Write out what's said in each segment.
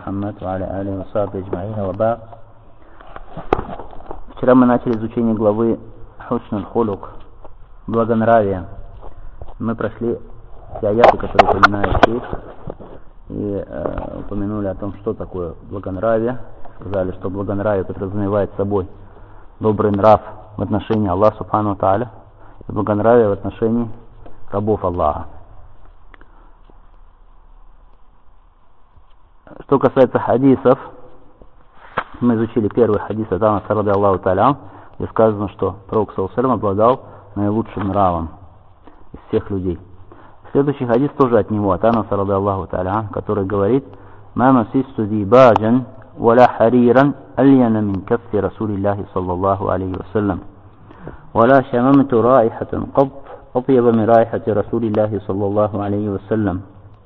Мухаммад ва аля алихи ва сахбихи аджмаин ва ба'д. Вчера мы начали изучение главы Хуснул хулук, благонравие. Мы прошли все аяты, которые упоминают шейх, и упомянули о том, что такое благонравие. Сказали, что благонравие подразумевает собой добрый нрав в отношении Аллаха Субхану ва Тааля и благонравие в отношении рабов Аллаха. Что касается хадисов, мы изучили первый хадис от Анаса ради Аллаху Тааля, где сказано, что пророк саллаллаху алейхи ва саллям обладал наилучшим нравом из всех людей. Следующий хадис тоже от него, от Анаса ради Аллаху Тааля, который говорит: «Ма масисту дибаджан валя хариран альяна мин каффи Расулиллахи саллаллаху алейхи ва саллям, валя шамамту раихатан каб атьяба мин раихати Расулиллахи саллаллаху алейхи ва саллям».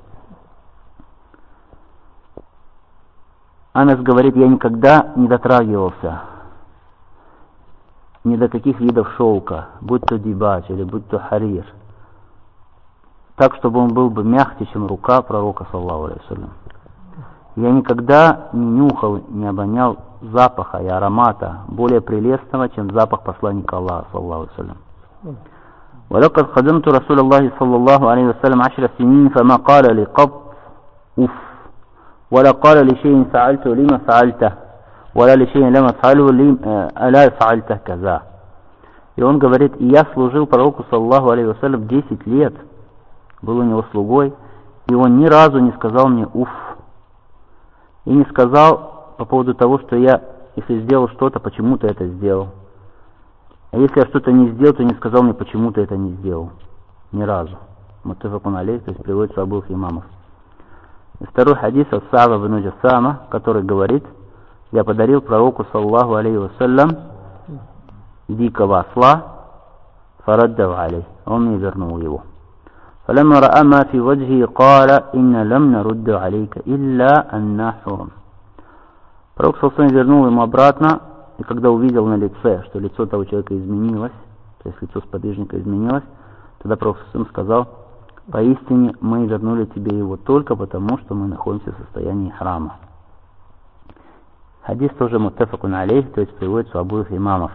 Анас говорит: я никогда не дотрагивался ни до каких видов шелка, будь то дибач или будь то харир, так, чтобы он был бы мягче, чем рука пророка, саллаллаху алейхи ва саллям. Я никогда не нюхал, не обонял запаха и аромата более прелестного, чем запах посланника Аллаха, саллаллаху алейхи ва саллям. وَلَقَدْ خَدَمْتُ رَسُولَ اللَّهِ صلى الله عليه وسلم 10 سنين فما قال لي قط أف ولا قال لشيء فعلته لما فعلته ولا لشيء لم أفعله ألا فعلته كذا. И он говорит: и я служил пророку, саллаллаху алейхи ва саллям, 10 лет, был у него слугой, и он ни разу не сказал мне уф, и не сказал по поводу того, что я, если сделал что-то, почему ты это сделал. А если я что-то не сделал, то не сказал мне, почему ты это не сделал. Ни разу. Муттафакун алейх, то есть приводится обоих имамов. И второй хадис от Са'ба бин Джассама, который говорит: я подарил пророку, саллаллаху алейхи ва саллям, дикого осла, фараддав алейх, он мне вернул его. فلما رأى ما في وجهه قال إن لم نرد عليك إلا أن حرم. Пророк саллаллаху алейхи ва саллям вернул ему обратно, и когда увидел на лице, что лицо того человека изменилось, то есть лицо сподвижника изменилось, тогда пророк саллаллаху алейхи ва саллям сказал: поистине мы вернули тебе его только потому, что мы находимся в состоянии храма. Хадис тоже муттафакун алейх, то есть приводится у обоих имамов.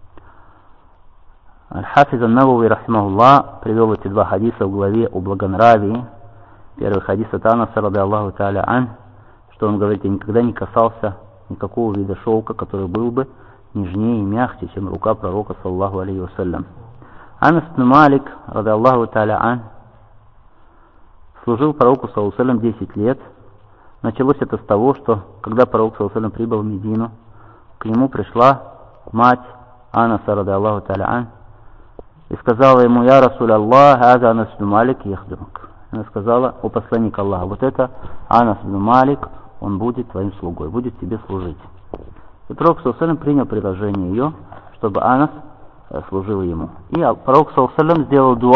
Аль-Хафиз ан-Навави рахимахуллах привел эти два хадиса в главе о благонравии. Первый хадис от Анаса ради Аллаху Тааля ан, что он говорит: я никогда не касался никакого вида шелка, который был бы нежнее и мягче, чем рука пророка, саллаллаху алейхи ва саллям. Анас ибн Малик ради Аллаху Тааля ан служил пророку, саллаллаху алейхи ва саллям, 10 лет. Началось это с того, что когда пророк, саллаллаху алейхи ва саллям, прибыл в Медину, к нему пришла мать Анаса ради Аллаху Тааля ан и сказала ему: я Расуль Аллах, аза Анас ибн Малик яхдумак. Она сказала: о посланник Аллаха, вот это Анас ибн Малик, он будет твоим слугой, будет тебе служить. И пророк, саллаллаху алейхи ва саллям, принял предложение ее, чтобы Анас служил ему. И пророк, саллаллаху алейхи ва саллям,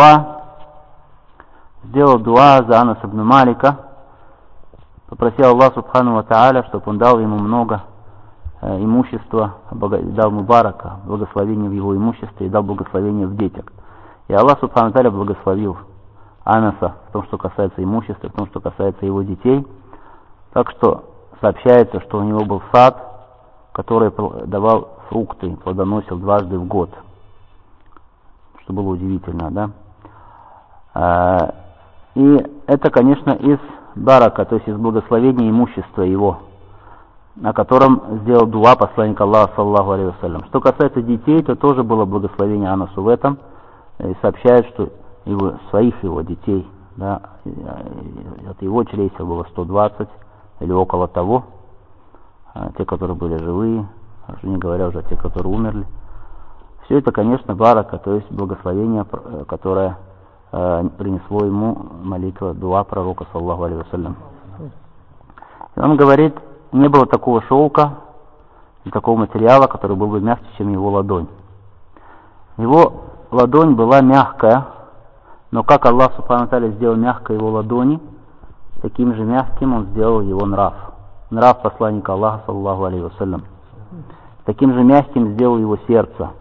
сделал дуа за Анаса ибн Малика, попросил Аллаха Субхану ва Тааля, чтобы он дал ему много имущества, дал ему барака, благословение в его имуществе и дал благословение в детях. И Аллах Субхану ва Тааля благословил Анаса в том, что касается имущества, в том, что касается его детей. Так что сообщается, что у него был сад, который давал фрукты, плодоносил дважды в год. Что было удивительно, да? И это, конечно, из барака, то есть из благословения имущества его, на котором сделал дуа посланник Аллаха, саллаллаху алейхи ва саллям. Что касается детей, то тоже было благословение Анасу в этом. И сообщают, что своих его детей, да, от его чресел было 120 или около того, те, которые были живые, не говоря уже о тех, которые умерли. Все это, конечно, барака, то есть благословение, которое принесло ему молитва, дуа пророка, саллаллаху алейхи ва саллям. И он говорит: не было такого шелка и такого материала, который был бы мягче, чем его ладонь. Его ладонь была мягкая, но как Аллах Субхану ва Тааля сделал мягкой его ладони, таким же мягким он сделал его нрав. Нрав посланника Аллаха, саллаллаху алейхи ва саллям. Таким же мягким сделал его сердце.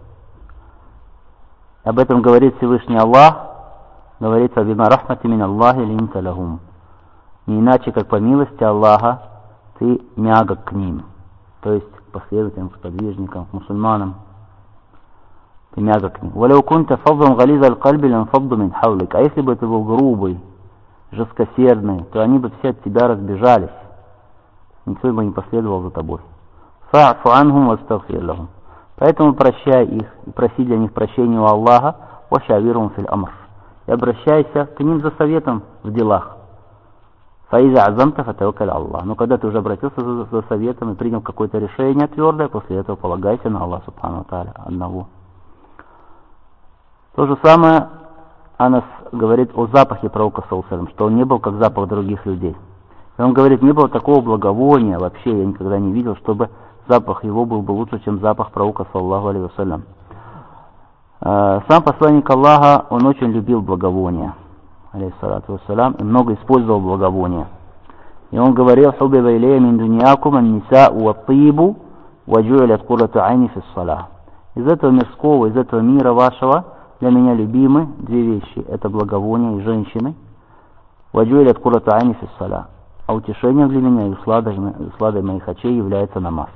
Об этом говорит Всевышний Аллах, говорится: «Бима рахмати мин Аллахи линта лахум». Не иначе, как по милости Аллаха, ты мягок к ним, то есть к последователям, к сподвижникам, к мусульманам. Ты мягок к ним. وَلَوْ كُنْتَ فَضًّا غَلِيظَ الْقَلْبِ لَانْفَضُّوا مِنْ حَوْلِكَ. А если бы ты был грубый, жесткосердный, то они бы все от тебя разбежались. Никто бы не последовал за тобой. فَاعْفُ عَنْهُمْ وَاسْتَغْفِرْ لَهُمْ. Поэтому прощай их и проси для них прощения у Аллаха. وَشَاوِرْهُمْ فِي الْأَمْرِ. И обращайся к ним за советом в делах. فَإِذَا عَزَمْتَ فَتَوَكَّلْ عَلَى اللَّهِ. Но когда ты уже обратился за советом и принял какое-то решение твердое, после этого полагайся на Аллаха Субхану ва Тааля одного. То же самое Анас говорит о запахе пророка, что он не был как запах других людей. И он говорит, не было такого благовония, вообще я никогда не видел, чтобы запах его был бы лучше, чем запах пророка, саллаллаху алейхи вассалям. Сам посланник Аллаха, он очень любил благовония, алейхиссалату вассалям, и много использовал благовония. И он говорил, «Хубиба илейя мин дуньякум ан-ниса'у ва-тибу ва-джу'илят куррату айни фис-салах». Из этого мирского, из этого мира вашего для меня любимы две вещи. Это благовония и женщины. «Ва-джу'илят куррату айни фис-салах». А утешением для меня и усладой моих очей является намаз.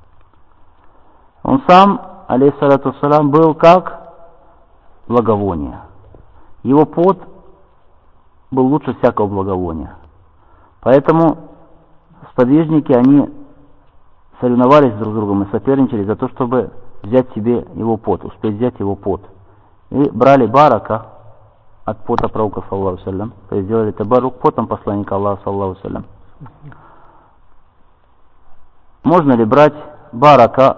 Он сам, алейхиссалату вассалям, был как благовоние. Его пот был лучше всякого благовония. Поэтому сподвижники, они соревновались друг с другом и соперничали за то, чтобы взять себе его пот, успеть взять его пот. И брали барака от пота пророка, саллаллаху алейхи вассалям, то есть делали табарук потом посланника Аллаха, саллаллаху алейхи вассалям. Можно ли брать барака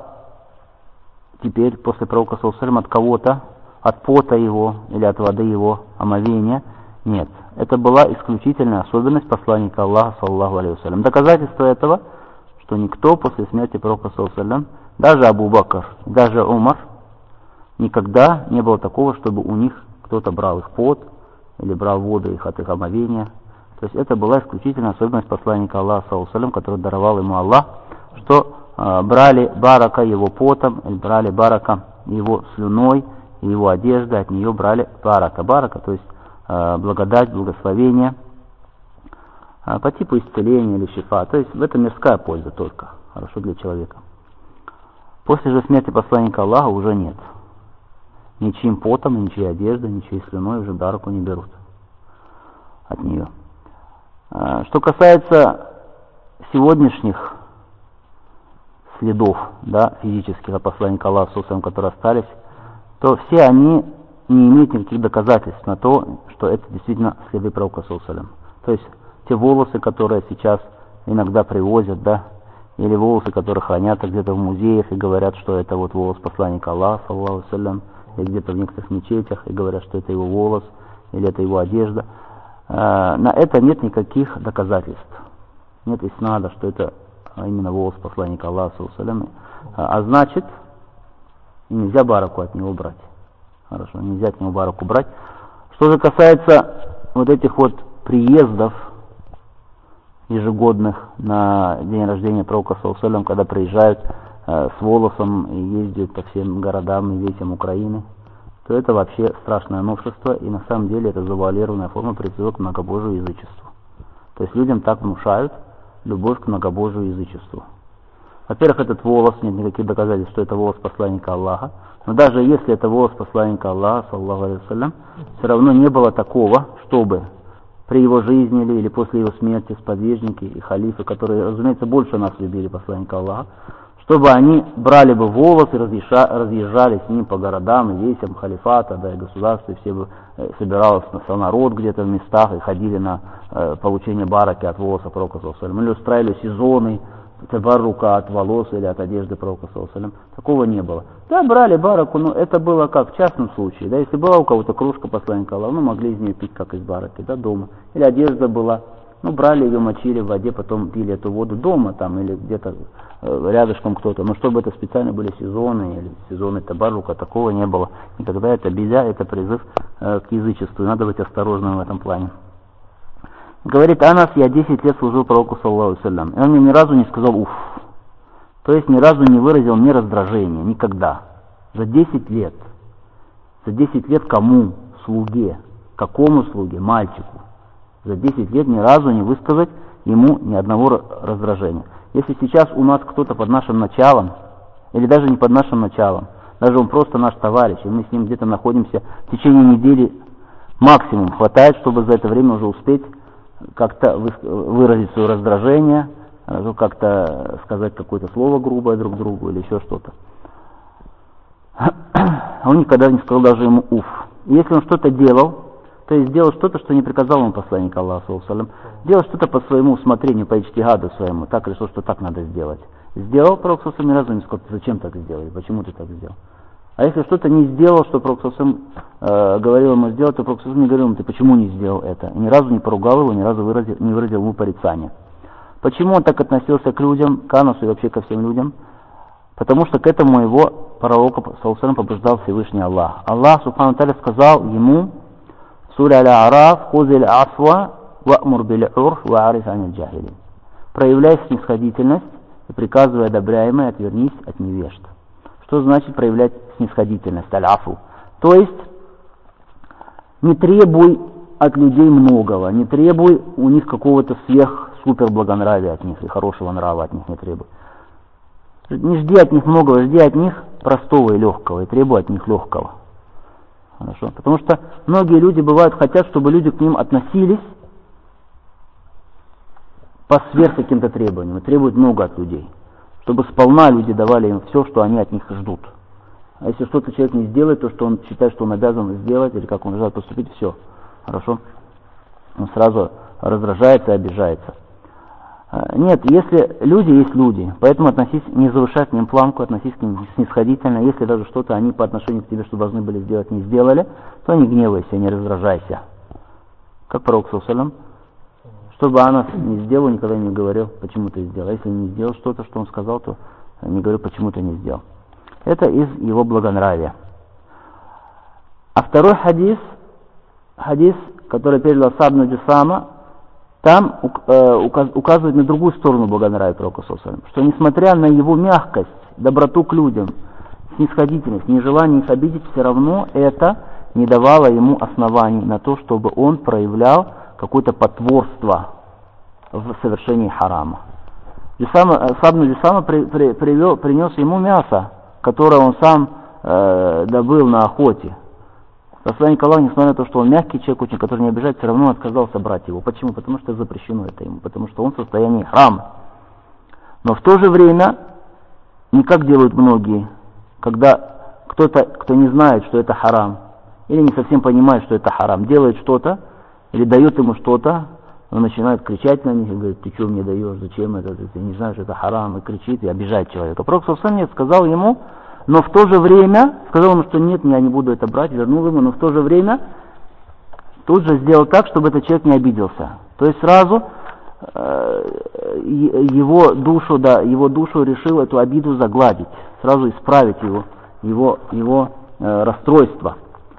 теперь после пророка, саллаллаху алейхи вассалям, от кого-то, от пота его или от воды его омовения? Нет. Это была исключительная особенность посланника Аллаха, саллаллаху алейхи вассалям. Доказательство этого, что никто после смерти пророка, саллаллаху алейхи вассалям, даже Абу Бакр, даже Умар, никогда не было такого, чтобы у них кто-то брал их пот или брал воду их от их омовения. То есть это была исключительная особенность посланника Аллаха, саллаллаху алейхи вассалям, который даровал ему Аллах, что брали барака его потом, или брали барака его слюной, и его одежда, от нее брали барака. Барака, то есть благодать, благословение, по типу исцеления или шифа. То есть в этом мирская польза только, хорошо для человека. После же смерти посланника Аллаха уже нет. Ничьим потом, ничьей одеждой, ничьей слюной уже бараку не берут от нее. Что касается сегодняшних следов, да, физических от посланника Аллаха, которые остались, то все они не имеют никаких доказательств на то, что это действительно следы пророка, саллаллаху алейхи вассалям. То есть те волосы, которые сейчас иногда привозят, да, или волосы, которые хранят где-то в музеях и говорят, что это вот волос посланника Аллаха, саллаллаху алейхи вассалям, или где-то в некоторых мечетях и говорят, что это его волос или это его одежда. На это нет никаких доказательств. Нет иснада, что это именно волос посланника Аллаха, саллаллаху алейхи вассалям. А значит, нельзя бараку от него брать. Хорошо, нельзя от него бараку брать. Что же касается вот этих вот приездов ежегодных на день рождения пророка, саллаллаху алейхи вассалям, когда приезжают с волосом и ездят по всем городам и весям Украины, то это вообще страшное новшество, и на самом деле это завуалированная форма призыва к многобожию и язычеству. То есть людям так внушают любовь к многобожию и язычеству. Во-первых, этот волос, нет никаких доказательств, что это волос посланника Аллаха. Но даже если это волос посланника Аллаха, саллаллаху алейхи вассалям, все равно не было такого, чтобы при его жизни или после его смерти сподвижники и халифы, которые, разумеется, больше нас любили посланника Аллаха, чтобы они брали бы волос и разъезжали с ним по городам и весям халифата, да, и государства, и все бы собирался народ где-то в местах и ходили на получение бараки от волоса пророка, саллаллаху алейхи вассалям, или устраивали сезоны табарука от волос или от одежды пророка, саллаллаху алейхи вассалям. Такого не было. Да, брали бараку, но это было как в частном случае. Да, если была у кого-то кружка посланника Аллаха, ну, могли из нее пить как из бараки, да, дома. Или одежда была, ну, брали ее, мочили в воде, потом пили эту воду дома там или где-то рядышком кто-то. Но чтобы это специально были сезоны или сезоны табарука, такого не было. И тогда это беда, это призыв к язычеству. И надо быть осторожным в этом плане. Говорит Анас, я 10 лет служил пророку, саллаллаху алейхи вассалям. И он мне ни разу не сказал уф. То есть ни разу не выразил мне раздражения. Никогда. За 10 лет. За 10 лет кому? Слуге. Какому слуге? Мальчику. За 10 лет ни разу не высказать ему ни одного раздражения. Если сейчас у нас кто-то под нашим началом, или даже не под нашим началом, даже он просто наш товарищ, и мы с ним где-то находимся в течение недели, максимум хватает, чтобы за это время уже успеть как-то выразить свое раздражение, как-то сказать какое-то слово грубое друг другу или еще что-то. Он никогда не сказал даже ему «уф». Если он что-то делал, то есть делал что-то, что не приказал ему посланник Аллаха, делал что-то по своему усмотрению, по ичтигаду своему, так решил, что так надо сделать. Сделал, пророк ни разу не сказал: зачем так сделать, почему ты так сделал. А если что-то не сделал, что пророк говорил ему сделать, то пророк не говорил ему: ты почему не сделал это. И ни разу не поругал его, ни разу не выразил ему порицания. Почему он так относился к людям, к Анасу и вообще ко всем людям? Потому что к этому его пророка побуждал Всевышний Аллах. Аллах Субхану Тааля сказал ему в суре Аль-А'раф: «Хузиль афва ва'мур биль-урф ва'ариф аниль джахилин». Проявляй снисходительность и приказывай одобряемое, отвернись от невежд. Что значит проявлять снисходительность, аль-афу? То есть не требуй от людей многого, не требуй у них какого-то супер благонравия от них и хорошего нрава от них не требуй. Не жди от них многого, жди от них простого и легкого, и требуй от них легкого. Хорошо? Потому что многие люди бывают хотят, чтобы люди к ним относились по сверх каким-то требованиям, и требуют много от людей, чтобы сполна люди давали им все, что они от них ждут. А если что-то человек не сделает, то, что он считает, что он обязан сделать, или как он желает поступить, все. Хорошо? Он сразу раздражается и обижается. Нет, если люди есть люди, поэтому относись, не завышай к ним планку, относись к ним снисходительно. Если даже что-то они по отношению к тебе, что должны были сделать, не сделали, то не гневайся, не раздражайся. Как пророк ﷺ, чтобы Анас не сделал, никогда не говорил, почему ты сделал. Если не сделал что-то, что он сказал, то не говорю, почему ты не сделал. Это из его благонравия. А второй хадис, который передал Са'д ибн Джусама, там указывает на другую сторону благонравия пророка ﷺ, что несмотря на его мягкость, доброту к людям, снисходительность, нежелание их обидеть, все равно это не давало ему оснований на то, чтобы он проявлял какое-то потворство в совершении харама. Са'д ибн Джусама принес ему мясо, которое он сам добыл на охоте. Посланник Аллаха, несмотря на то, что он мягкий человек, очень, который не обижает, все равно отказался брать его. Почему? Потому что запрещено это ему, потому что он в состоянии храма. Но в то же время, не как делают многие, когда кто-то, кто не знает, что это харам, или не совсем понимает, что это харам, делает что-то, или дает ему что-то, он начинает кричать на них и говорит: ты что мне даешь, зачем это, ты не знаешь, это харам, и кричит, и обижает человека. Пророк ﷺ сказал ему, но в то же время, сказал ему, что нет, я не буду это брать, вернул ему, но в то же время тут же сделал так, чтобы этот человек не обиделся. То есть сразу его душу решил эту обиду загладить, сразу исправить его расстройство.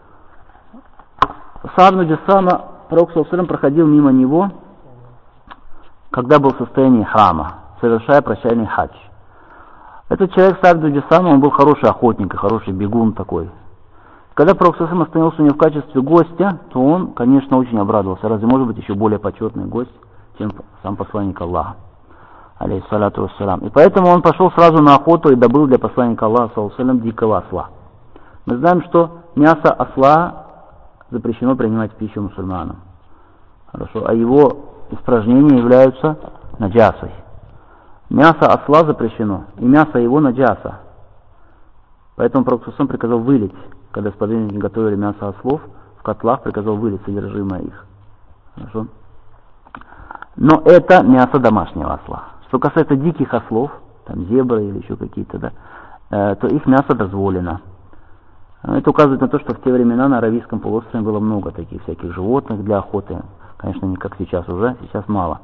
Са'д ибн Джусама, пророк ﷺ проходил мимо него, когда был в состоянии храма, совершая прощальный хадж. Этот человек, Са'д ибн Джусама, он был хороший охотник и хороший бегун такой. Когда пророк ﷺ остановился у него в качестве гостя, то он, конечно, очень обрадовался. Разве может быть еще более почетный гость, чем сам посланник Аллаха, алейхиссалату вассалям. И поэтому он пошел сразу на охоту и добыл для посланника Аллаха, саллаллаху дикого осла. Мы знаем, что мясо осла запрещено принимать в пищу мусульманам. Хорошо, а его испражнения являются наджасой. Мясо осла запрещено, и мясо его наджаса. Поэтому пророк ﷺ приказал вылить, когда сподвижники готовили мясо ослов, в котлах приказал вылить содержимое их. Хорошо? Но это мясо домашнего осла. Что касается диких ослов, там зебры или еще какие-то, да, то их мясо дозволено. Это указывает на то, что в те времена на Аравийском полуострове было много таких всяких животных для охоты. Конечно, не как сейчас уже, сейчас мало.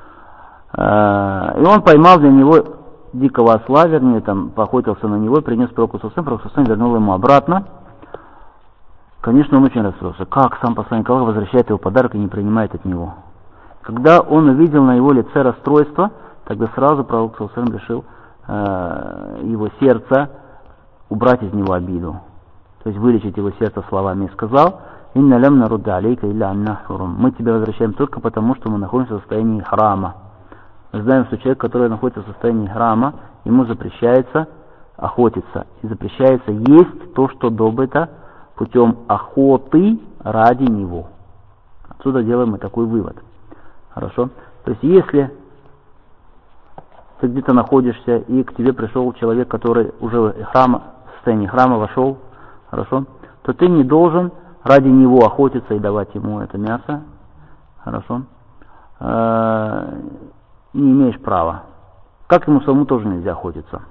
И он поймал для него дикого осла, вернее, там поохотился на него и принес пророку ﷺ, пророк ﷺ вернул ему обратно. Конечно, он очень расстроился. Как сам посланник Аллаха возвращает его подарок и не принимает от него? Когда он увидел на его лице расстройство, тогда сразу пророк ﷺ решил его сердце убрать из него обиду. То есть вылечить его сердце словами. И сказал: «Инна лям нарудда алейка илля анна хурум». Мы тебя возвращаем только потому, что мы находимся в состоянии храма. Мы знаем, что человек, который находится в состоянии храма, ему запрещается охотиться. И запрещается есть то, что добыто путем охоты ради него. Отсюда делаем мы такой вывод. Хорошо? То есть, если ты где-то находишься, и к тебе пришел человек, который уже в состоянии храма вошел, хорошо, то ты не должен ради него охотиться и давать ему это мясо. Хорошо? Не имеешь права. Как ему самому тоже нельзя охотиться.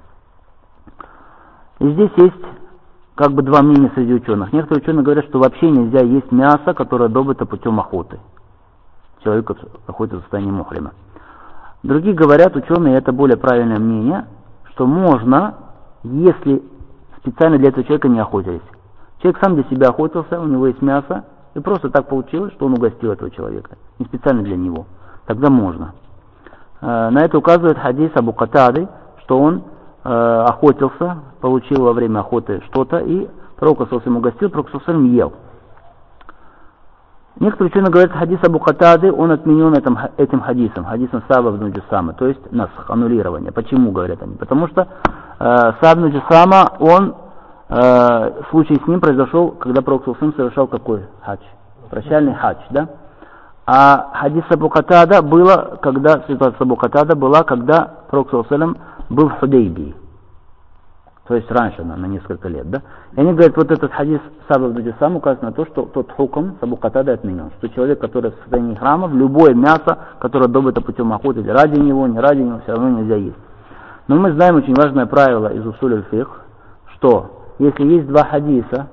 И здесь есть как бы два мнения среди ученых. Некоторые ученые говорят, что вообще нельзя есть мясо, которое добыто путем охоты. Человек охотится в состоянии мухрима. Другие говорят, ученые, это более правильное мнение, что можно, если специально для этого человека не охотились. Человек сам для себя охотился, у него есть мясо, и просто так получилось, что он угостил этого человека. Не специально для него. Тогда можно. На это указывает хадис Абу Катады, что он охотился, получил во время охоты что-то, и пророк ему угостил, пророк ел. Некоторые ученые говорят, хадис Абу Катады, он отменен этим хадисом Сааба ибн Джусама, то есть насх, аннулирование. Почему говорят они? Потому что Сааб ибн Джусама, случай с ним произошел, когда пророк совершал какой хадж? Прощальный хадж, да? А хадис Абу Катада было, ситуация Абу Катада была, когда пророк был в Худейбии. То есть раньше, на несколько лет, да? И они говорят, вот этот хадис Сааба ибн Джусама указывает на то, что тот хукм с Абу Катадой отменен. Что человек, который в состоянии храма, любое мясо, которое добыто путем охоты, или ради него, не ради него, все равно нельзя есть. Но мы знаем очень важное правило из усуль аль-фикх, что если есть два хадиса,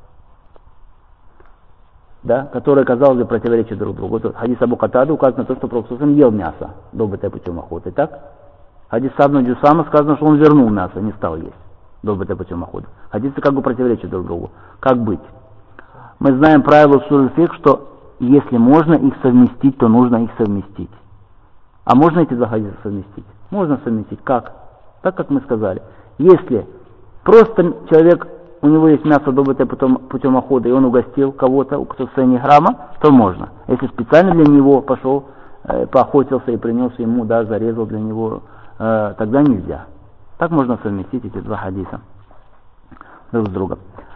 да, которые, казалось бы, противоречат друг другу. Вот хадис Абу Катады указывает на то, что пророк ел мясо, добытое путем охоты. Так? Хадис Сааба ибн Джусама сказано, что он вернул мясо, не стал есть, добытое путем охоты. Хадисы как бы противоречат друг другу. Как быть? Мы знаем правило усуль аль-фикх, что если можно их совместить, то нужно их совместить. А можно эти два хадиса совместить? Можно совместить. Как? Так, как мы сказали. Если просто человек, у него есть мясо, добытое путем охоты, и он угостил кого-то, кто в состоянии храма, то можно. Если специально для него пошел, поохотился и принес ему, да, зарезал для него, тогда нельзя. Так можно совместить эти два хадиса друг с другом.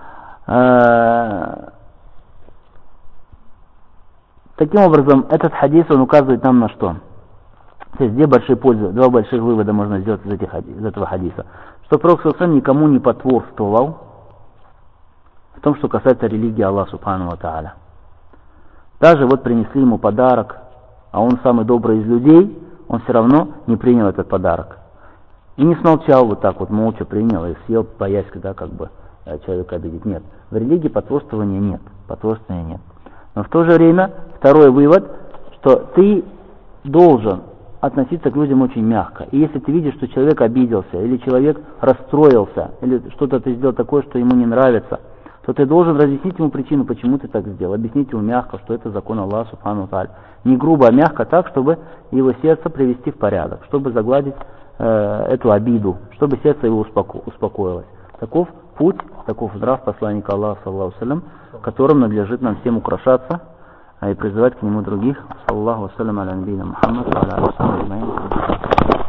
Таким образом, этот хадис, он указывает нам на что? То есть, две большие пользы, два больших вывода можно сделать из этого хадиса. Что пророк никому не потворствовал в том, что касается религии Аллаха Субхану ва Тааля. Даже вот принесли ему подарок, а он самый добрый из людей, он все равно не принял этот подарок. И не смолчал вот так вот, молча принял и съел, боясь, когда как бы человека обидеть. Нет. В религии потворствования нет. Но в то же время, второй вывод, что ты должен относиться к людям очень мягко. И если ты видишь, что человек обиделся, или человек расстроился, или что-то ты сделал такое, что ему не нравится, то ты должен разъяснить ему причину, почему ты так сделал. Объяснить ему мягко, что это закон Аллаха Субхану ва Тааля. Не грубо, а мягко так, чтобы его сердце привести в порядок, чтобы загладить эту обиду, чтобы сердце его успокоилось. Таков путь, таков нрав посланника Аллаха, саллаллаху алейхи ва саллям, которым надлежит нам всем украшаться и призывать к нему других. Саллаллаху алейхи ва саллям аля набийна Мухаммад ва аля алейхи ва саллям.